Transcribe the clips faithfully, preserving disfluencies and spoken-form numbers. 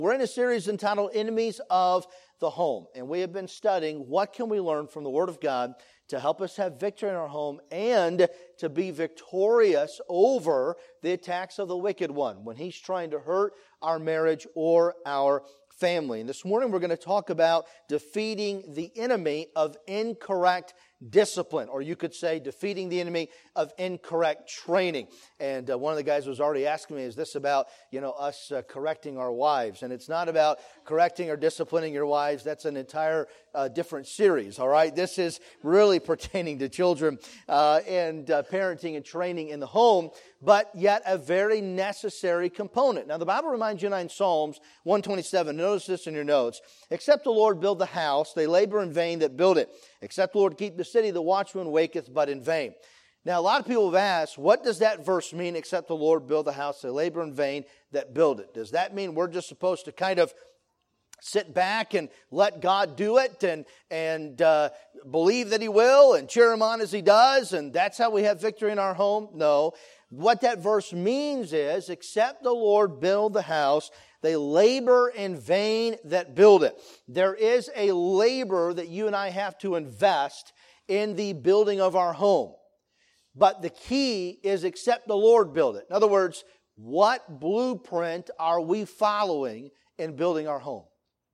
We're in a series entitled Enemies of the Home, and we have been studying what can we learn from the Word of God to help us have victory in our home and to be victorious over the attacks of the wicked one when he's trying to hurt our marriage or our family. And this morning we're going to talk about defeating the enemy of incorrect discipline, or you could say defeating the enemy of incorrect training. And uh, one of the guys was already asking me, is this about, you know, us uh, correcting our wives? And it's not about correcting or disciplining your wives. That's an entire uh, different series, all right? This is really pertaining to children uh, and uh, parenting and training in the home, but yet a very necessary component. Now, the Bible reminds you in Psalms one twenty-seven, notice this in your notes, except the Lord build the house, they labor in vain that build it. Except the Lord keep the city, the watchman waketh but in vain. Now, a lot of people have asked, what does that verse mean, except the Lord build the house, they labor in vain that build it? Does that mean we're just supposed to kind of sit back and let God do it and and uh, believe that He will and cheer Him on as He does, and that's how we have victory in our home? No. What that verse means is, except the Lord build the house, they labor in vain that build it. There is a labor that you and I have to invest in the building of our home. But the key is, except the Lord build it. In other words, what blueprint are we following in building our home?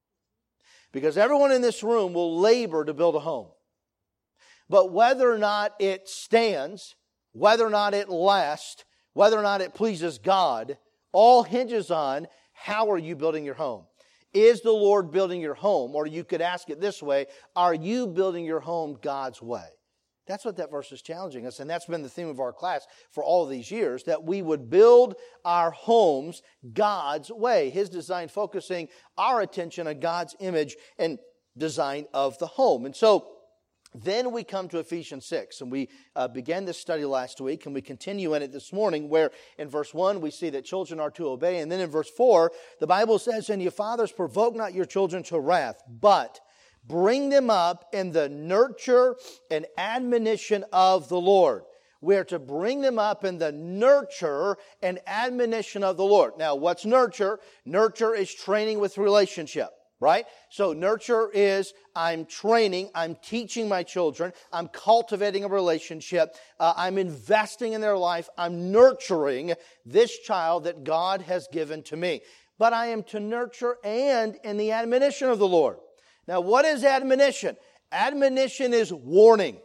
Because everyone in this room will labor to build a home. But whether or not it stands, whether or not it lasts, whether or not it pleases God, all hinges on how are you building your home. Is the Lord building your home? Or you could ask it this way, are you building your home God's way? That's what that verse is challenging us, and that's been the theme of our class for all of these years, that we would build our homes God's way. His design focusing our attention on God's image and design of the home. And so, then we come to Ephesians six, and we uh, began this study last week, and we continue in it this morning, where in verse one we see that children are to obey, and then in verse four, the Bible says, and ye fathers, provoke not your children to wrath, but bring them up in the nurture and admonition of the Lord. We are to bring them up in the nurture and admonition of the Lord. Now, what's nurture? Nurture is training with relationship. Right? So nurture is I'm training, I'm teaching my children, I'm cultivating a relationship, uh, I'm investing in their life, I'm nurturing this child that God has given to me. But I am to nurture and in the admonition of the Lord. Now, what is admonition? Admonition is warning.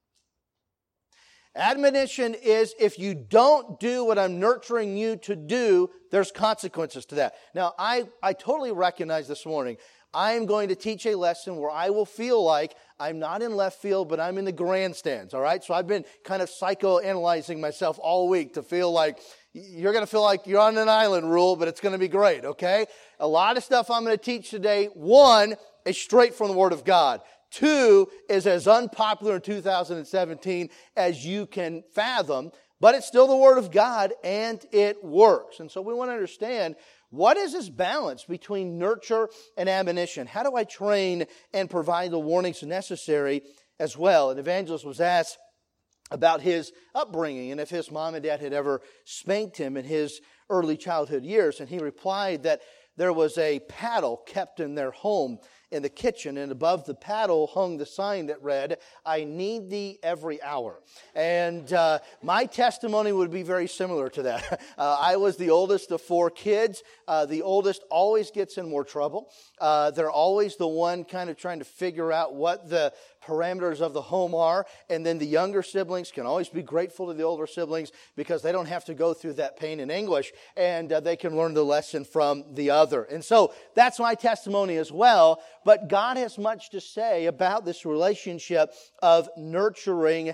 Admonition is if you don't do what I'm nurturing you to do, there's consequences to that. Now, I, I totally recognize this morning, I am going to teach a lesson where I will feel like I'm not in left field, but I'm in the grandstands, all right? So I've been kind of psychoanalyzing myself all week to feel like you're going to feel like you're on an island, Rule, but it's going to be great, okay? A lot of stuff I'm going to teach today, one, is straight from the Word of God. Two is as unpopular in two thousand seventeen as you can fathom, but it's still the Word of God and it works. And so we want to understand, what is this balance between nurture and admonition? How do I train and provide the warnings necessary as well? An evangelist was asked about his upbringing and if his mom and dad had ever spanked him in his early childhood years. And he replied that there was a paddle kept in their home in the kitchen, and above the paddle hung the sign that read, I need thee every hour. And uh, my testimony would be very similar to that. Uh, I was the oldest of four kids. Uh, the oldest always gets in more trouble. Uh, they're always the one kind of trying to figure out what the parameters of the home are. And then the younger siblings can always be grateful to the older siblings because they don't have to go through that pain and anguish, and uh, they can learn the lesson from the other. And so that's my testimony as well. But God has much to say about this relationship of nurturing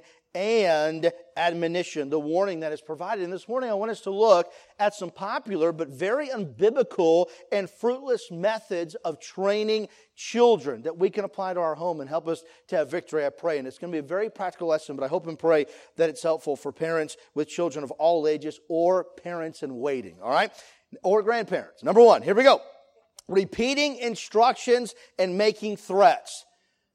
and admonition, the warning that is provided. And this morning I want us to look at some popular but very unbiblical and fruitless methods of training children that we can apply to our home and help us to have victory, I pray. And it's going to be a very practical lesson, but I hope and pray that it's helpful for parents with children of all ages or parents in waiting, all right? Or grandparents. Number one, here we go. Repeating instructions and making threats.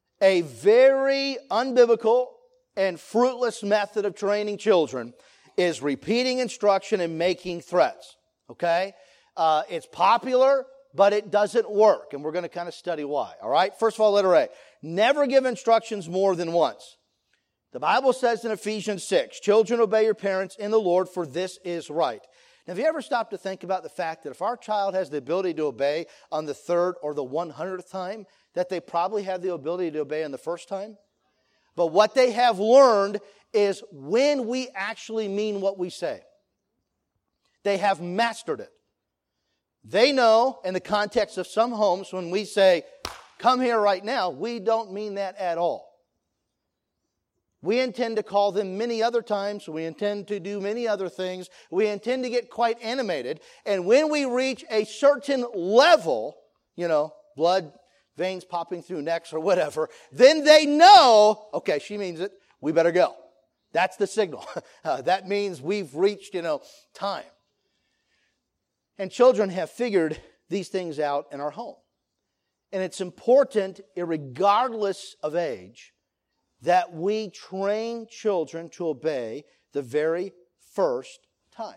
A very unbiblical and fruitless method of training children is repeating instruction and making threats. Okay? Uh, it's popular, but it doesn't work. And we're going to kind of study why. All right? First of all, letter A. Never give instructions more than once. The Bible says in Ephesians six, children, obey your parents in the Lord, for this is right. Now, have you ever stopped to think about the fact that if our child has the ability to obey on the third or the one hundredth time, that they probably have the ability to obey on the first time? But what they have learned is when we actually mean what we say. They have mastered it. They know, in the context of some homes, when we say, come here right now, we don't mean that at all. We intend to call them many other times. We intend to do many other things. We intend to get quite animated. And when we reach a certain level, you know, blood, veins popping through necks or whatever, then they know, okay, she means it, we better go. That's the signal. Uh, that means we've reached, you know, time. And children have figured these things out in our home. And it's important, regardless of age, that we train children to obey the very first time.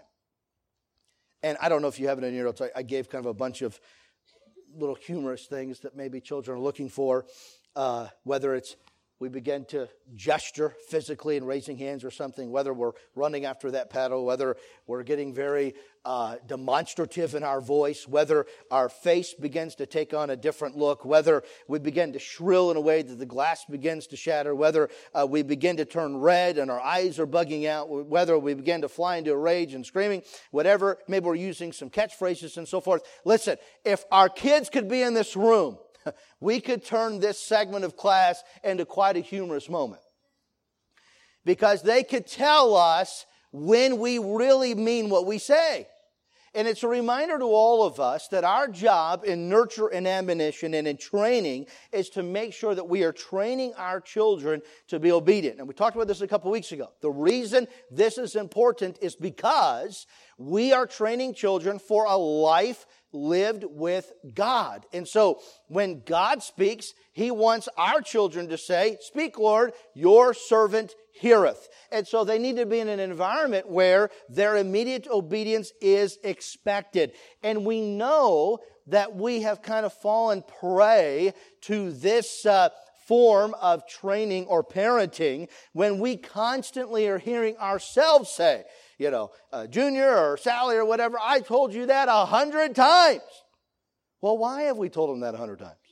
And I don't know if you have it in your notes. I gave kind of a bunch of little humorous things that maybe children are looking for, uh, whether it's we begin to gesture physically and raising hands or something, whether we're running after that paddle, whether we're getting very uh, demonstrative in our voice, whether our face begins to take on a different look, whether we begin to shrill in a way that the glass begins to shatter, whether uh, we begin to turn red and our eyes are bugging out, whether we begin to fly into a rage and screaming, whatever, maybe we're using some catchphrases and so forth. Listen, if our kids could be in this room, we could turn this segment of class into quite a humorous moment. Because they could tell us when we really mean what we say. And it's a reminder to all of us that our job in nurture and admonition and in training is to make sure that we are training our children to be obedient. And we talked about this a couple weeks ago. The reason this is important is because we are training children for a life lived with God. And so when God speaks, He wants our children to say, "Speak, Lord, your servant heareth." And so they need to be in an environment where their immediate obedience is expected. And we know that we have kind of fallen prey to this uh, form of training or parenting when we constantly are hearing ourselves say, you know, uh, Junior or Sally or whatever, I told you that a hundred times. Well, why have we told them that a hundred times?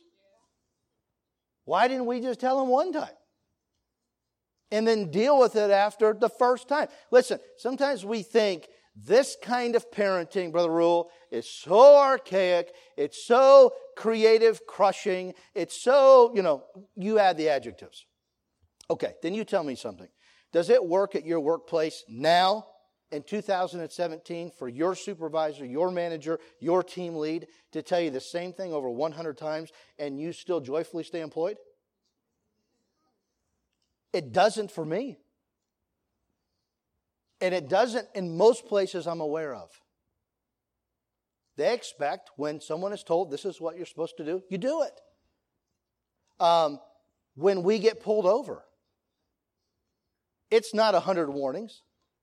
Why didn't we just tell them one time? And then deal with it after the first time. Listen, sometimes we think this kind of parenting, Brother Rule, is so archaic, it's so creative crushing, it's so, you know, you add the adjectives. Okay, then you tell me something. Does it work at your workplace now in two thousand seventeen for your supervisor, your manager, your team lead to tell you the same thing over one hundred times and you still joyfully stay employed? It doesn't for me. And it doesn't in most places I'm aware of. They expect when someone is told this is what you're supposed to do, you do it. Um, when we get pulled over, it's not a hundred warnings.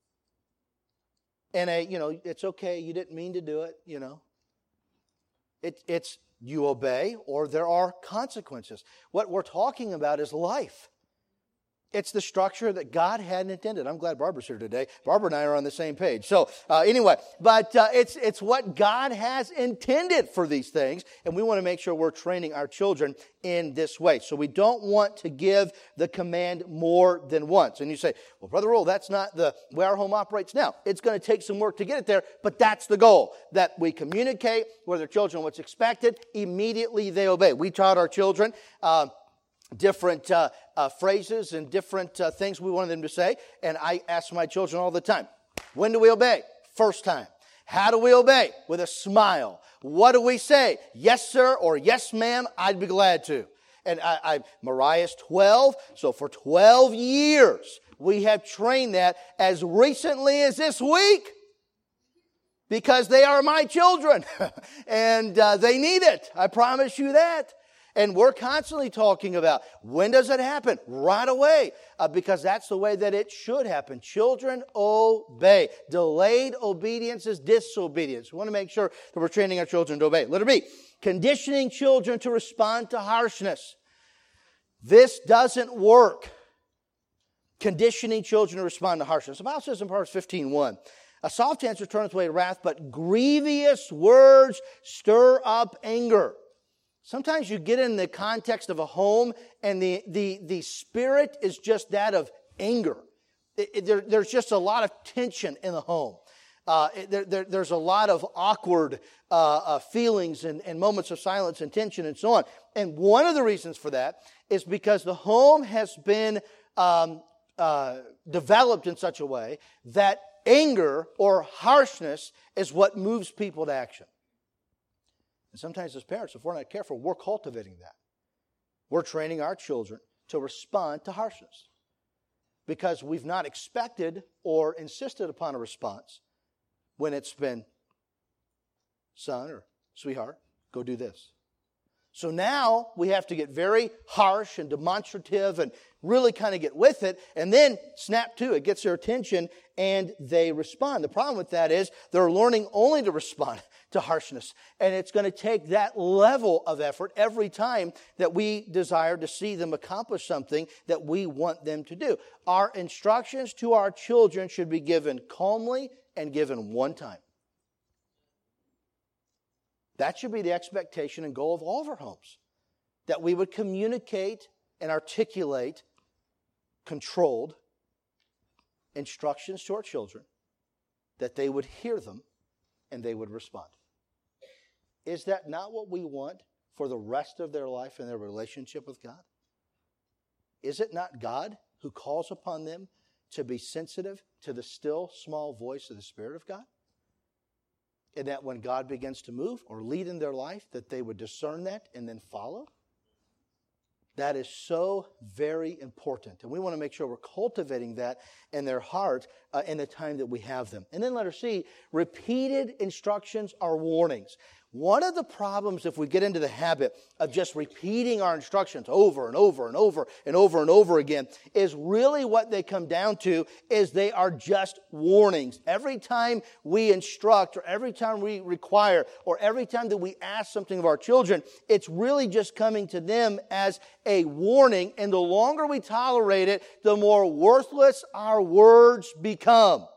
And a, you know, it's okay, you didn't mean to do it, you know. It, it's you obey or there are consequences. What we're talking about is life. It's the structure that God had intended. I'm glad Barbara's here today. Barbara and I are on the same page. So uh, anyway, but uh, it's it's what God has intended for these things, and we want to make sure we're training our children in this way. So we don't want to give the command more than once. And you say, well, Brother Roll, that's not the way our home operates now. It's going to take some work to get it there, but that's the goal, that we communicate with our children what's expected. Immediately they obey. We taught our children Uh, different uh, uh, phrases and different uh, things we wanted them to say. And I ask my children all the time, when do we obey? First time. How do we obey? With a smile. What do we say? Yes, sir, or yes, ma'am, I'd be glad to. And I, I Mariah's twelve, so for twelve years, we have trained that as recently as this week. Because they are my children. and uh, they need it. I promise you that. And we're constantly talking about, when does it happen? Right away. Uh, because that's the way that it should happen. Children obey. Delayed obedience is disobedience. We want to make sure that we're training our children to obey. Letter B, conditioning children to respond to harshness. This doesn't work. Conditioning children to respond to harshness. The Bible says in Proverbs fifteen one, a soft answer turneth away wrath, but grievous words stir up anger. Sometimes you get in the context of a home and the, the, the spirit is just that of anger. It, it, there, there's just a lot of tension in the home. Uh, it, there, there, there's a lot of awkward uh, uh, feelings and, and moments of silence and tension and so on. And one of the reasons for that is because the home has been um, uh, developed in such a way that anger or harshness is what moves people to action. And sometimes as parents, if we're not careful, we're cultivating that. We're training our children to respond to harshness because we've not expected or insisted upon a response when it's been, son or sweetheart, go do this. So now we have to get very harsh and demonstrative and really kind of get with it. And then snap to it, gets their attention, and they respond. The problem with that is they're learning only to respond to harshness. And it's going to take that level of effort every time that we desire to see them accomplish something that we want them to do. Our instructions to our children should be given calmly and given one time. That should be the expectation and goal of all of our homes. That we would communicate and articulate controlled instructions to our children, that they would hear them and they would respond. Is that not what we want for the rest of their life and their relationship with God? Is it not God who calls upon them to be sensitive to the still small voice of the Spirit of God? And that when God begins to move or lead in their life, that they would discern that and then follow? That is so very important. And we want to make sure we're cultivating that in their heart uh, in the time that we have them. And then letter C, repeated instructions are warnings. One of the problems if we get into the habit of just repeating our instructions over and over and over and over and over again is really what they come down to is they are just warnings. Every time we instruct or every time we require or every time that we ask something of our children, it's really just coming to them as a warning. And the longer we tolerate it, the more worthless our words become.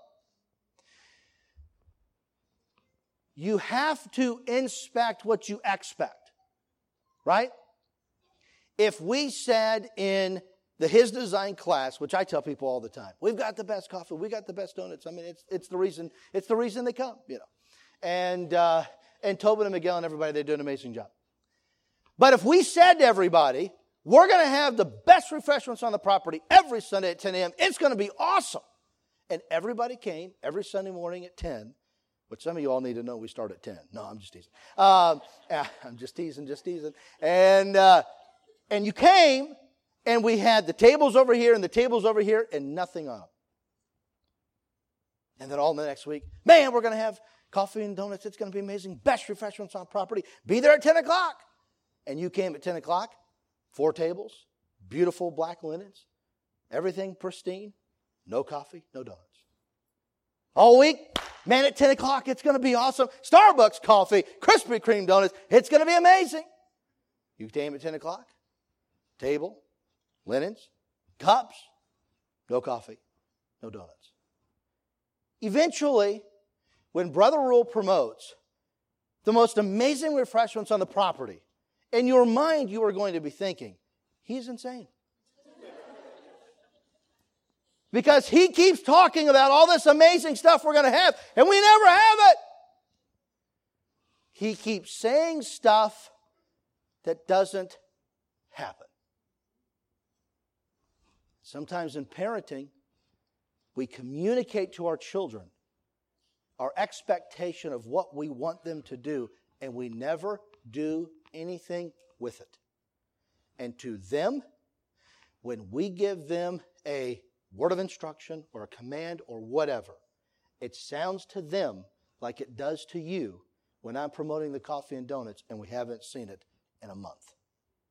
You have to inspect what you expect, right? If we said in the His Design class, which I tell people all the time, we've got the best coffee, we got the best donuts. I mean, it's it's the reason it's the reason they come, you know. And uh, and Tobin and Miguel and everybody, they do an amazing job. But if we said to everybody, we're going to have the best refreshments on the property every Sunday at ten a.m., it's going to be awesome, and everybody came every Sunday morning at ten. Which some of you all need to know we start at ten. No, I'm just teasing. Um, yeah, I'm just teasing, just teasing. And uh, and you came, and we had the tables over here and the tables over here, and nothing on them. And then all the next week, man, we're going to have coffee and donuts. It's going to be amazing. Best refreshments on property. Be there at ten o'clock. And you came at ten o'clock, four tables, beautiful black linens, everything pristine, no coffee, no donuts. All week, man, at ten o'clock, it's going to be awesome. Starbucks coffee, Krispy Kreme donuts, it's going to be amazing. You came at ten o'clock, table, linens, cups, no coffee, no donuts. Eventually, when Brother Rule promotes the most amazing refreshments on the property, in your mind you are going to be thinking, he's insane. Because he keeps talking about all this amazing stuff we're going to have, and we never have it. He keeps saying stuff that doesn't happen. Sometimes in parenting, we communicate to our children our expectation of what we want them to do, and we never do anything with it. And to them, when we give them a word of instruction or a command or whatever, it sounds to them like it does to you when I'm promoting the coffee and donuts and we haven't seen it in a month.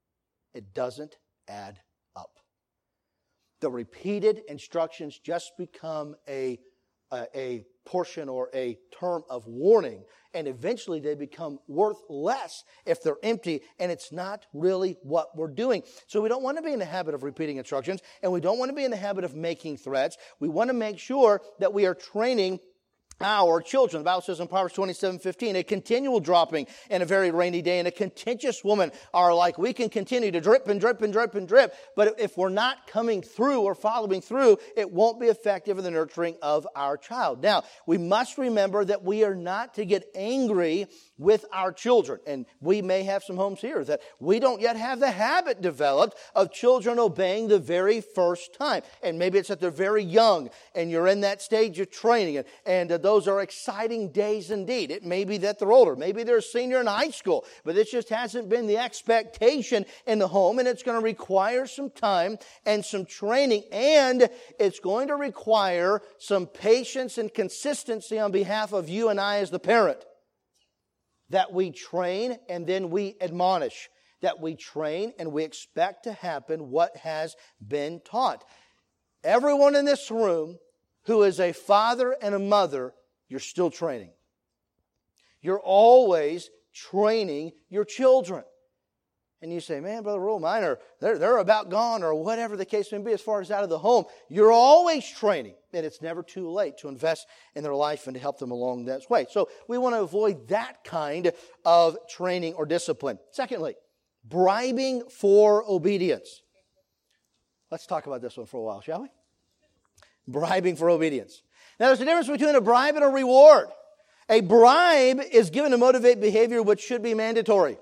It doesn't add up. The repeated instructions just become a, a, a portion or a term of warning, and eventually they become worth less if they're empty, and it's not really what we're doing. So we don't want to be in the habit of repeating instructions, and we don't want to be in the habit of making threats. We want to make sure that we are training our children. The Bible says in Proverbs twenty-seven fifteen, a continual dropping in a very rainy day and a contentious woman are like, we can continue to drip and drip and drip and drip, but if we're not coming through or following through, it won't be effective in the nurturing of our child. Now, we must remember that we are not to get angry with our children. And we may have some homes here that we don't yet have the habit developed of children obeying the very first time. And maybe it's that they're very young and you're in that stage of training. And, and uh, those are exciting days indeed. It may be that they're older. Maybe they're a senior in high school. But this just hasn't been the expectation in the home. And it's going to require some time and some training. And it's going to require some patience and consistency on behalf of you and I as the parent. That we train and then we admonish. That we train and we expect to happen what has been taught. Everyone in this room who is a father and a mother, you're still training. You're always training your children. And you say, man, Brother Rule, mine are, they're, they're about gone or whatever the case may be as far as out of the home. You're always training. And it's never too late to invest in their life and to help them along that way. So we want to avoid that kind of training or discipline. Secondly, bribing for obedience. Let's talk about this one for a while, shall we? Bribing for obedience. Now, there's a difference between a bribe and a reward. A bribe is given to motivate behavior which should be mandatory.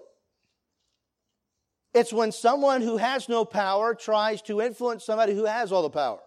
It's when someone who has no power tries to influence somebody who has all the power.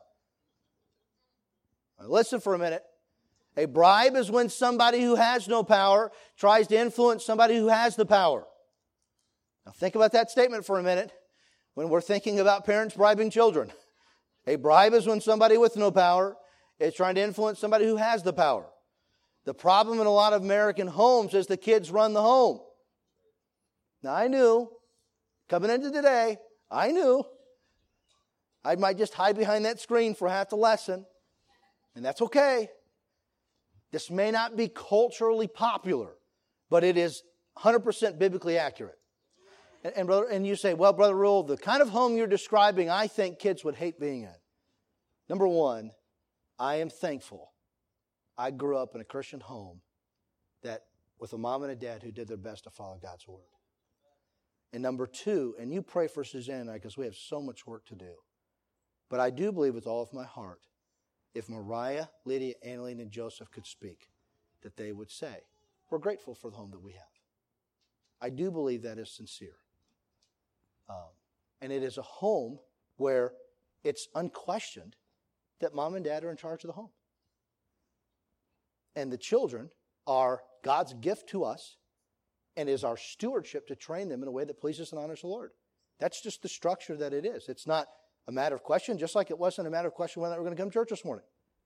Now, listen for a minute. A bribe is when somebody who has no power tries to influence somebody who has the power. Now think about that statement for a minute when we're thinking about parents bribing children. A bribe is when somebody with no power is trying to influence somebody who has the power. The problem in a lot of American homes is the kids run the home. Now I knew, coming into today, I knew I might just hide behind that screen for half the lesson, and that's okay. This may not be culturally popular, but it is one hundred percent biblically accurate. And, and, brother, and you say, well, Brother Rule, the kind of home you're describing, I think kids would hate being in. Number one, I am thankful I grew up in a Christian home that with a mom and a dad who did their best to follow God's Word. And number two, and you pray for Suzanne and I because we have so much work to do. But I do believe with all of my heart, if Mariah, Lydia, Annalene, and Joseph could speak, that they would say, we're grateful for the home that we have. I do believe that is sincere. Um, and it is a home where it's unquestioned that mom and dad are in charge of the home. And the children are God's gift to us and is our stewardship to train them in a way that pleases and honors the Lord. That's just the structure that it is. It's not a matter of question, just like it wasn't a matter of question whether we're going to come to church this morning.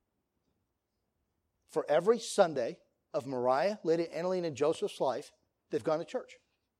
For every Sunday of Mariah, Lydia, Annalene, and Joseph's life, they've gone to church.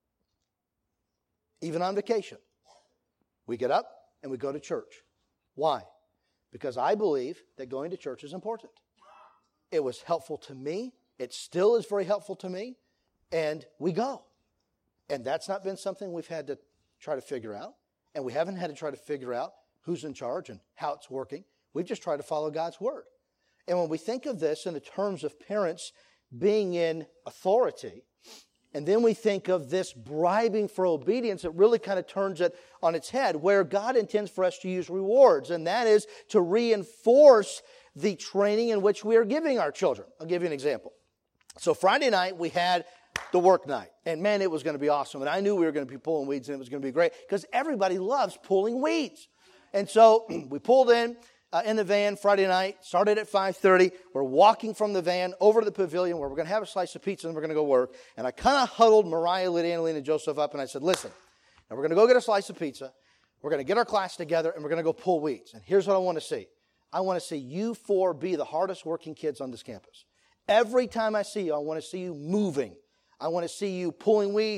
Even on vacation. We get up and we go to church. Why? Because I believe that going to church is important. It was helpful to me. It still is very helpful to me. And we go. And that's not been something we've had to try to figure out. And we haven't had to try to figure out who's in charge and how it's working. We've just tried to follow God's Word. And when we think of this in the terms of parents being in authority, and then we think of this bribing for obedience, it really kind of turns it on its head, where God intends for us to use rewards, and that is to reinforce the training in which we are giving our children. I'll give you an example. So Friday night, we had the work night, and man, it was going to be awesome, and I knew we were going to be pulling weeds, and it was going to be great, because everybody loves pulling weeds. And so we pulled in. Uh, in the van Friday night, started at five thirty. We're walking from the van over to the pavilion where we're going to have a slice of pizza and we're going to go work. And I kind of huddled Mariah, Lydia, Annalene, and Joseph up and I said, listen, now we're going to go get a slice of pizza. We're going to get our class together and we're going to go pull weeds. And here's what I want to see. I want to see you four be the hardest working kids on this campus. Every time I see you, I want to see you moving. I want to see you pulling weeds,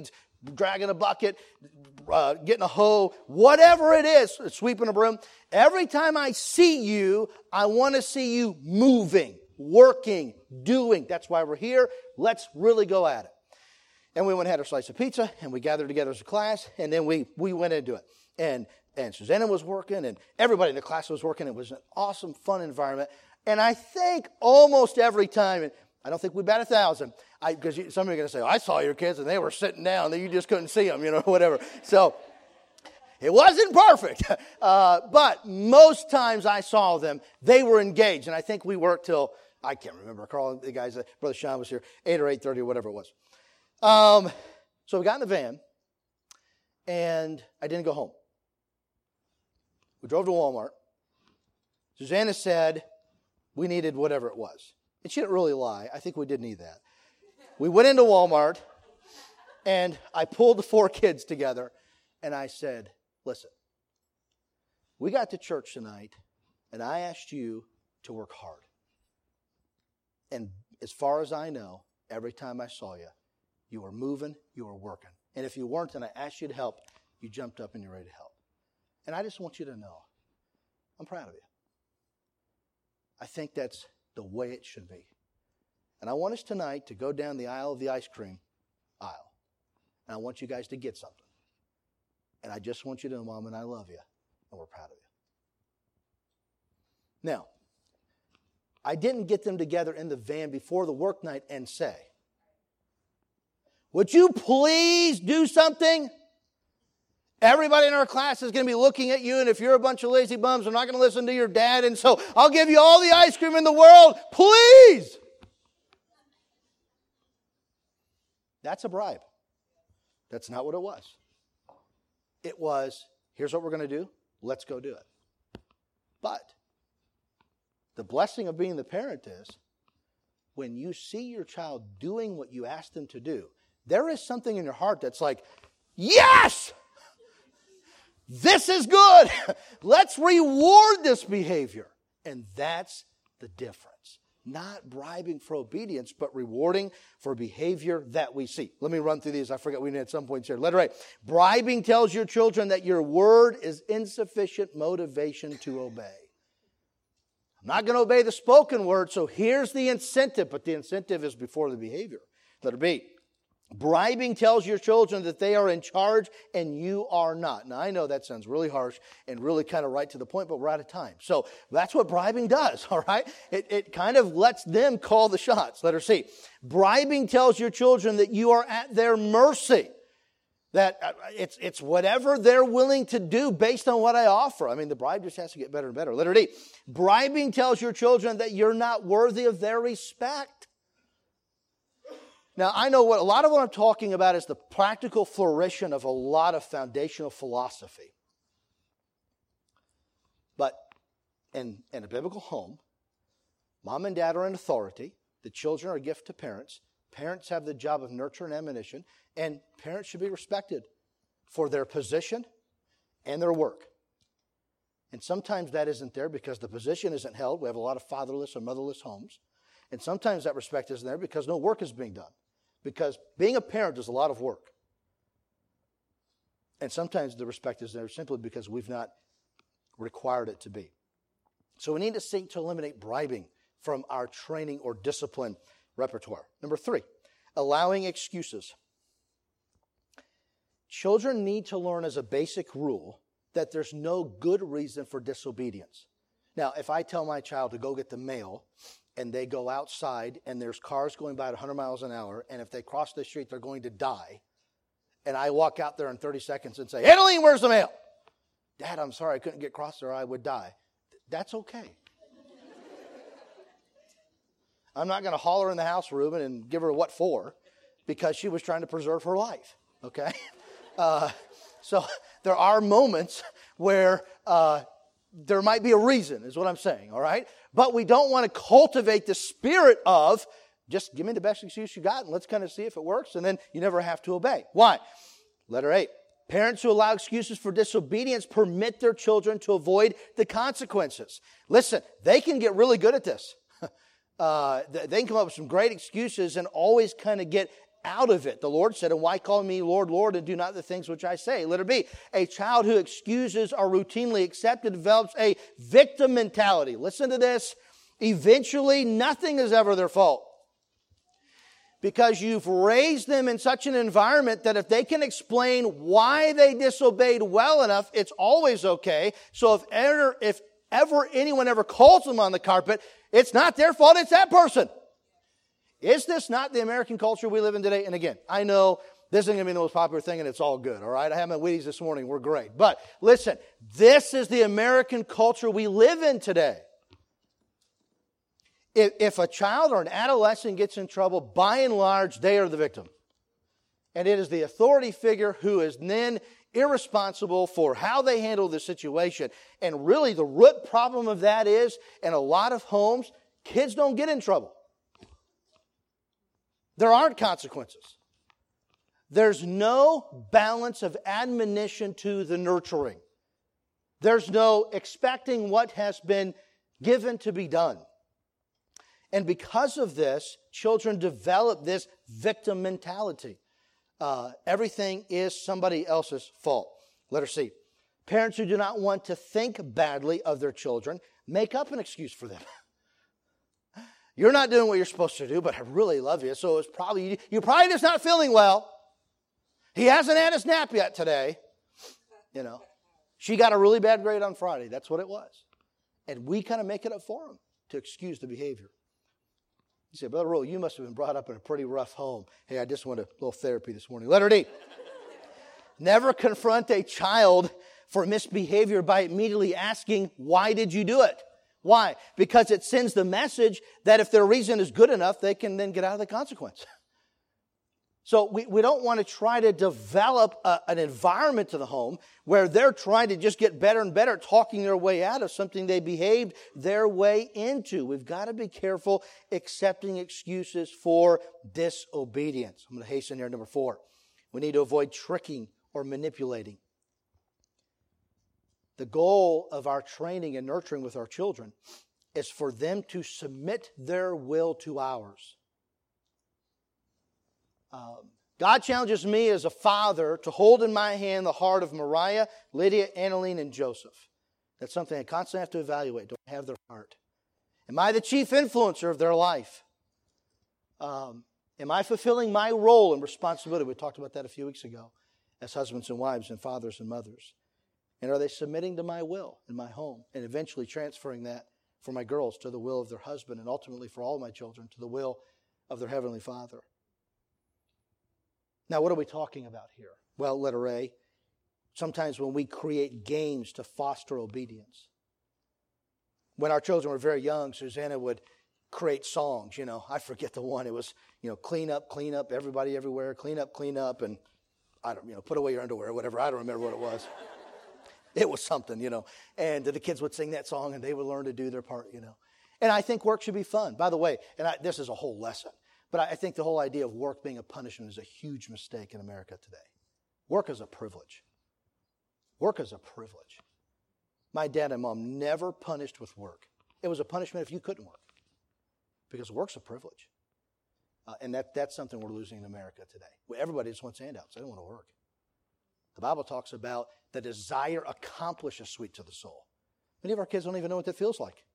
dragging a bucket, uh, getting a hoe, whatever it is, sweeping a broom. Every time I see you, I want to see you moving, working, doing. That's why we're here. Let's really go at it. And we went and had our slice of pizza, and we gathered together as a class, and then we we went into it. And and Susanna was working, and everybody in the class was working. It was an awesome, fun environment. And I think almost every time, and I don't think we bat a thousand, because some of you are going to say, I saw your kids, and they were sitting down, and you just couldn't see them, you know, whatever. So it wasn't perfect. Uh, but most times I saw them, they were engaged. And I think we worked till, I can't remember, Carl, the guys, Brother Sean was here, eight or eight thirty or whatever it was. Um, so we got in the van, and I didn't go home. We drove to Walmart. Susanna said we needed whatever it was. And she didn't really lie. I think we did need that. We went into Walmart, and I pulled the four kids together, and I said, listen, we got to church tonight, and I asked you to work hard. And as far as I know, every time I saw you, you were moving, you were working. And if you weren't and I asked you to help, you jumped up and you're ready to help. And I just want you to know, I'm proud of you. I think that's the way it should be. And I want us tonight to go down the aisle of the ice cream aisle. And I want you guys to get something. And I just want you to know, Mom, and I love you. And we're proud of you. Now, I didn't get them together in the van before the work night and say, would you please do something? Everybody in our class is going to be looking at you, and if you're a bunch of lazy bums, they're not going to listen to your dad, and so I'll give you all the ice cream in the world. Please! That's a bribe. That's not what it was. It was, here's what we're going to do. Let's go do it. But the blessing of being the parent is when you see your child doing what you asked them to do, there is something in your heart that's like, yes! This is good. Let's reward this behavior. And that's the difference. Not bribing for obedience, but rewarding for behavior that we see. Let me run through these. I forgot we had some points here. Letter A. Bribing tells your children that your word is insufficient motivation to obey. I'm not going to obey the spoken word, so here's the incentive, but the incentive is before the behavior. Letter B. Bribing tells your children that they are in charge and you are not. Now, I know that sounds really harsh and really kind of right to the point, but we're out of time. So that's what bribing does, all right? It, it kind of lets them call the shots. Letter C. Bribing tells your children that you are at their mercy. That it's, it's whatever they're willing to do based on what I offer. I mean, the bribe just has to get better and better. Letter D. Bribing tells your children that you're not worthy of their respect. Now, I know what a lot of what I'm talking about is the practical flourishing of a lot of foundational philosophy. But in, in a biblical home, mom and dad are in authority. The children are a gift to parents. Parents have the job of nurture and admonition. And parents should be respected for their position and their work. And sometimes that isn't there because the position isn't held. We have a lot of fatherless or motherless homes. And sometimes that respect isn't there because no work is being done. Because being a parent is a lot of work. And sometimes the respect is there simply because we've not required it to be. So we need to seek to eliminate bribing from our training or discipline repertoire. Number three, allowing excuses. Children need to learn as a basic rule that there's no good reason for disobedience. Now, if I tell my child to go get the mail, and they go outside, and there's cars going by at one hundred miles an hour, and if they cross the street, they're going to die, and I walk out there in thirty seconds and say, Adeline, where's the mail? Dad, I'm sorry, I couldn't get across there, I would die. That's okay. I'm not going to holler in the house, Reuben, and give her what for, because she was trying to preserve her life, okay? Uh, so there are moments where uh, there might be a reason, is what I'm saying, all right? But we don't want to cultivate the spirit of, just give me the best excuse you got and let's kind of see if it works, and then you never have to obey. Why? Letter eight. Parents who allow excuses for disobedience permit their children to avoid the consequences. Listen, they can get really good at this. Uh, they can come up with some great excuses and always kind of get out of it. The Lord said, and why call me Lord, Lord, and do not the things which I say? Let it be. A child who excuses or routinely accepted develops a victim mentality. Listen to this. Eventually, nothing is ever their fault. Because you've raised them in such an environment that if they can explain why they disobeyed well enough, it's always okay. So if ever, if ever anyone ever calls them on the carpet, it's not their fault, it's that person. Is this not the American culture we live in today? And again, I know this isn't going to be the most popular thing and it's all good, all right? I had my Wheaties this morning. We're great. But listen, this is the American culture we live in today. If, if a child or an adolescent gets in trouble, by and large, they are the victim. And it is the authority figure who is then irresponsible for how they handle the situation. And really, the root problem of that is, in a lot of homes, kids don't get in trouble. There aren't consequences. There's no balance of admonition to the nurturing. There's no expecting what has been given to be done. And because of this, children develop this victim mentality. Uh, everything is somebody else's fault. Letter C. Parents who do not want to think badly of their children make up an excuse for them. You're not doing what you're supposed to do, but I really love you, so it's probably you're probably just not feeling well. He hasn't had his nap yet today. You know, she got a really bad grade on Friday. That's what it was. And we kind of make it up for him to excuse the behavior. You say, Brother Rowe, you must have been brought up in a pretty rough home. Hey, I just want a little therapy this morning. Letter D. Never confront a child for misbehavior by immediately asking, why did you do it? Why? Because it sends the message that if their reason is good enough, they can then get out of the consequence. So we, we don't want to try to develop a, an environment to the home where they're trying to just get better and better, talking their way out of something they behaved their way into. We've got to be careful accepting excuses for disobedience. I'm going to hasten here, number four. We need to avoid tricking or manipulating. The goal of our training and nurturing with our children is for them to submit their will to ours. Um, God challenges me as a father to hold in my hand the heart of Mariah, Lydia, Annaline, and Joseph. That's something I constantly have to evaluate. Do I have their heart? Am I the chief influencer of their life? Um, am I fulfilling my role and responsibility? We talked about that a few weeks ago as husbands and wives and fathers and mothers. And are they submitting to my will in my home and eventually transferring that for my girls to the will of their husband and ultimately for all my children to the will of their Heavenly Father? Now, what are we talking about here? Well, letter A, sometimes when we create games to foster obedience. When our children were very young, Susanna would create songs, you know. I forget the one. It was, you know, clean up, clean up, everybody everywhere, clean up, clean up, and I don't, you know, put away your underwear or whatever. I don't remember what it was. It was something, you know. And the kids would sing that song and they would learn to do their part, you know. And I think work should be fun. By the way, and I, this is a whole lesson. But I think the whole idea of work being a punishment is a huge mistake in America today. Work is a privilege. Work is a privilege. My dad and mom never punished with work. It was a punishment if you couldn't work. Because work's a privilege. Uh, and that, that's something we're losing in America today. Everybody just wants handouts. They don't want to work. The Bible talks about the desire accomplishes sweet to the soul. Many of our kids don't even know what that feels like.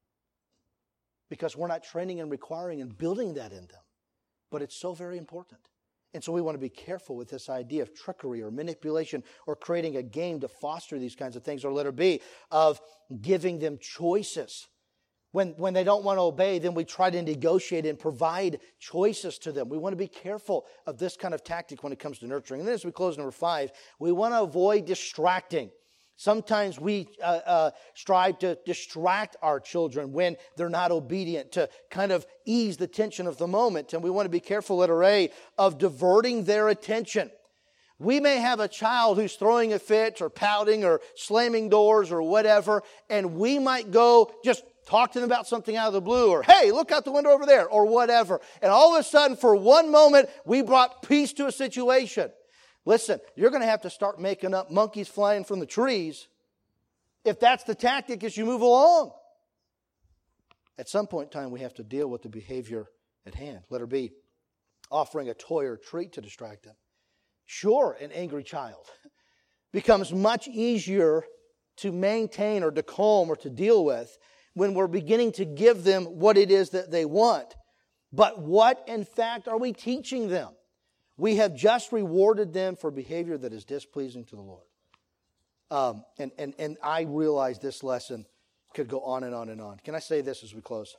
Because we're not training and requiring and building that in them. But it's so very important. And so we want to be careful with this idea of trickery or manipulation or creating a game to foster these kinds of things. Or letter B, of giving them choices. When, when they don't want to obey, then we try to negotiate and provide choices to them. We want to be careful of this kind of tactic when it comes to nurturing. And then as we close number five, we want to avoid distracting. Sometimes we uh, uh, strive to distract our children when they're not obedient to kind of ease the tension of the moment. And we want to be careful, letter A, of diverting their attention. We may have a child who's throwing a fit or pouting or slamming doors or whatever, and we might go just talk to them about something out of the blue or, hey, look out the window over there or whatever. And all of a sudden, for one moment, we brought peace to a situation. Listen, you're going to have to start making up monkeys flying from the trees if that's the tactic as you move along. At some point in time, we have to deal with the behavior at hand. Letter B, offering a toy or treat to distract them. Sure, an angry child becomes much easier to maintain or to calm or to deal with when we're beginning to give them what it is that they want. But what, in fact, are we teaching them? We have just rewarded them for behavior that is displeasing to the Lord. Um, and, and, and I realize this lesson could go on and on and on. Can I say this as we close?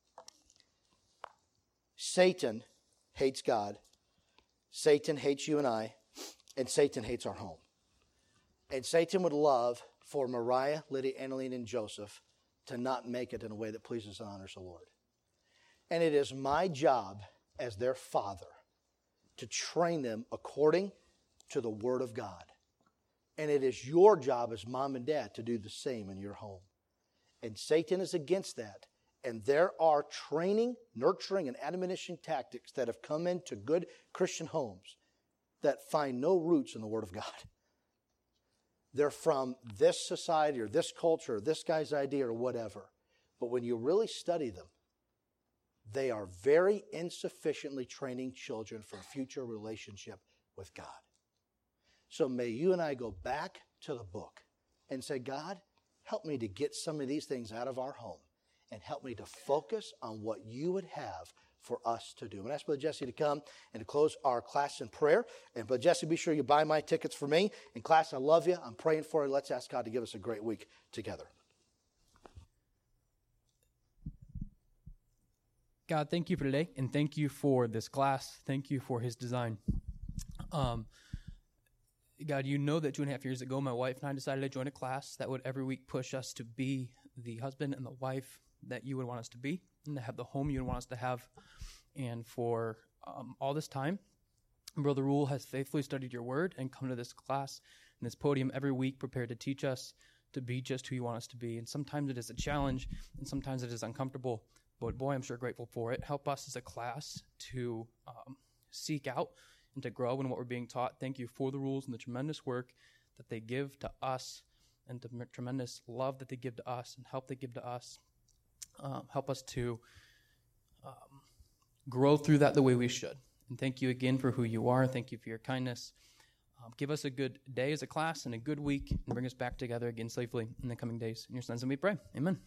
Satan hates God. Satan hates you and I. And Satan hates our home. And Satan would love for Mariah, Lydia, Annaline, and Joseph to not make it in a way that pleases and honors the Lord. And it is my job as their father to train them according to the Word of God. And it is your job as mom and dad to do the same in your home. And Satan is against that. And there are training, nurturing, and admonition tactics that have come into good Christian homes that find no roots in the Word of God. They're from this society or this culture or this guy's idea or whatever. But when you really study them, they are very insufficiently training children for a future relationship with God. So may you and I go back to the book and say, God, help me to get some of these things out of our home and help me to focus on what you would have for us to do. I'm going to ask Brother Jesse to come and to close our class in prayer. And Brother Jesse, be sure you buy my tickets for me. And class, I love you. I'm praying for you. Let's ask God to give us a great week together. God, thank you for today, and thank you for this class. Thank you for his design. Um, God, you know that two and a half years ago, my wife and I decided to join a class that would every week push us to be the husband and the wife that you would want us to be, and to have the home you would want us to have. And for um, all this time, Brother Rule has faithfully studied your word and come to this class and this podium every week prepared to teach us to be just who you want us to be. And sometimes it is a challenge, and sometimes it is uncomfortable. But boy, I'm sure grateful for it. Help us as a class to um, seek out and to grow in what we're being taught. Thank you for the rules and the tremendous work that they give to us and the tremendous love that they give to us and help they give to us. Um, help us to um, grow through that the way we should. And thank you again for who you are. Thank you for your kindness. Um, give us a good day as a class and a good week, and bring us back together again safely in the coming days. In your son's name we pray. Amen.